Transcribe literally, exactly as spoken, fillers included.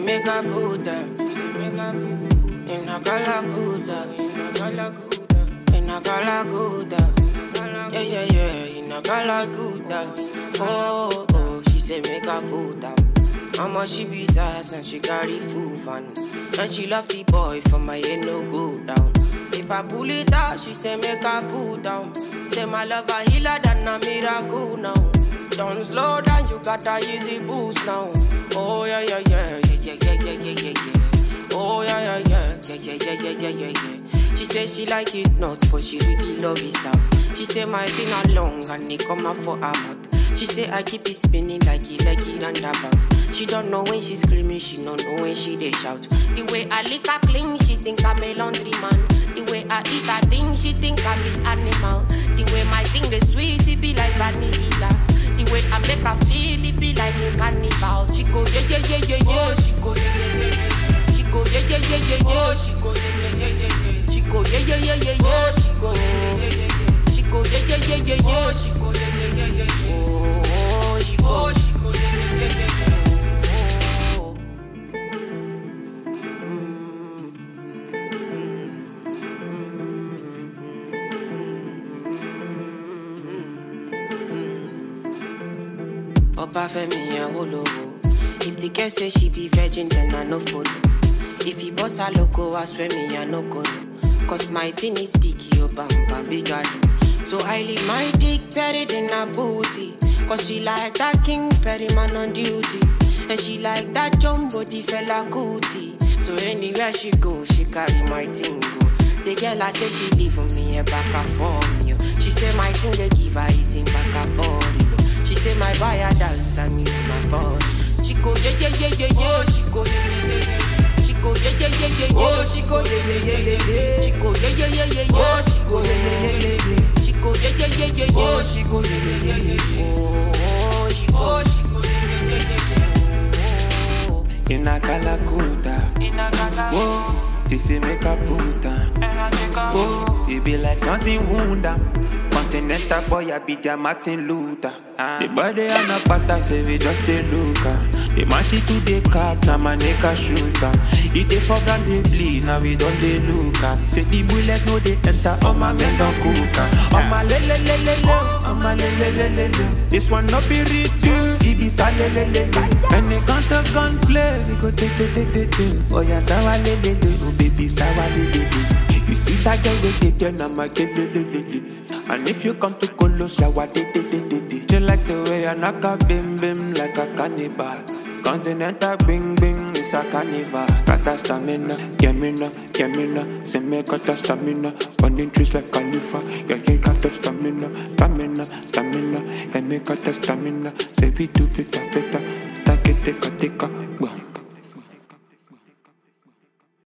make a put down. She say make a put in a Galaguda, in a Galaguda, in a Galaguda. Yeah, yeah, yeah, in a Galaguda. Oh, oh, she say make a put down. Mama, she be sass and she carry full van. And she love the boy for my head no go down. If I pull it out, she say make her put down. Say my love a healer than a miracle now. Don't slow down, you got a easy boost now. Oh yeah, yeah, yeah, yeah, yeah, yeah, yeah, yeah, yeah. Oh yeah, yeah, yeah, yeah, yeah, yeah, yeah, yeah, yeah. She say she like it nuts, but she really love it out. She say my finger long and it come out for her mouth. She say I keep it spinning like it, like it and about. She don't know when she screaming, she don't know when she they shout. The way I lick her clean, she think I'm a laundry man. The way I eat her thing, she think I'm an animal. The way my thing the sweet, it be like vanilla. The way I make her feel, it be like a carnival. She go yeah yeah yeah yeah yeah. She go yeah yeah yeah yeah. She go yeah yeah yeah yeah yeah. She go yeah yeah yeah yeah yeah. She go yeah yeah yeah yeah yeah. She go yeah yeah yeah yeah. She go yeah yeah yeah yeah yeah. She go yeah yeah yeah yeah yeah. Oh, she go, she go yeah yeah yeah yeah yeah. Opa Femi Awolowo. If the girl say she be virgin, then I no follow. If he boss a loco, I swear me I no go. Cause my thing is big, yo bam bam big galo. So I leave my dick buried in her booty. Cause she like that King Perry man on duty. And she like that jumbo the fella cootie. So anywhere she go, she carry my thing go. The girl I say she leave for me a back and for me. She say my thing they give her is in back and for. She say my buyer dance and me my phone. She go yeah yeah yeah yeah yeah. She go yeah yeah yeah yeah. She go yeah yeah yeah yeah yeah. She go yeah yeah yeah yeah yeah. She go yeah yeah yeah yeah yeah. She go yeah yeah yeah yeah yeah. She go yeah yeah yeah yeah yeah. She go yeah yeah yeah yeah yeah. Oh, she go she go yeah yeah yeah yeah yeah. In a Galaguda, whoa, this is make a puta. Whoa, it be like something wounda. Continental boy, I be their Martin Luther. Ah. The body and a pata say we just a looker. They match it to the cap, now my neck a shooter. If they forgot they bleed, now we don't they looker. Say the bullet no they enter, all my men don't cooker. All my le le le le le, all my le le le le le. This one no be real, it be sa le le le le. When they gun to gun play, we go take take take take take. Oh yeah, sawa le le le, oh baby sawa le le le. You see that girl with it, then I'm a kill le le le le. And if you come to Colos, I want it, it, it, it, it. You like the way I knock a bim bim like a cannibal. Continental bing bing, it's a carnival. Got a stamina, gemina, gemina. Say me got a stamina, running trees like Khalifa. Yeah, you got a stamina, stamina, stamina. Yeah, me got a stamina. Say we do better, better. Take it, take a, take a, boom.